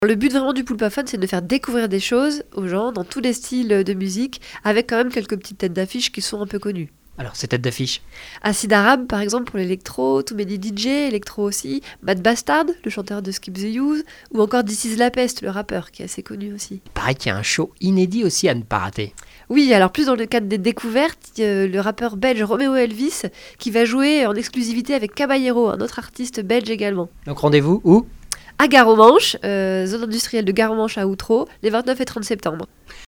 Le but vraiment du Poulpaphone, c'est de faire découvrir des choses aux gens dans tous les styles de musique, avec quand même quelques petites têtes d'affiche qui sont un peu connues. Alors, ces têtes d'affiche. Acid Arab, par exemple, pour l'électro, Too Many DJ, électro aussi, Matt Bastard, le chanteur de Skip the Use, ou encore This Is La Peste, le rappeur, qui est assez connu aussi. Il paraît qu'il y a un show inédit aussi à ne pas rater. Oui, alors plus dans le cadre des découvertes, le rappeur belge Romeo Elvis, qui va jouer en exclusivité avec Caballero, un autre artiste belge également. Donc, rendez-vous où ? À Gare-aux-Manches, zone industrielle de Gare-aux-Manches à Outreau, les 29 et 30 septembre.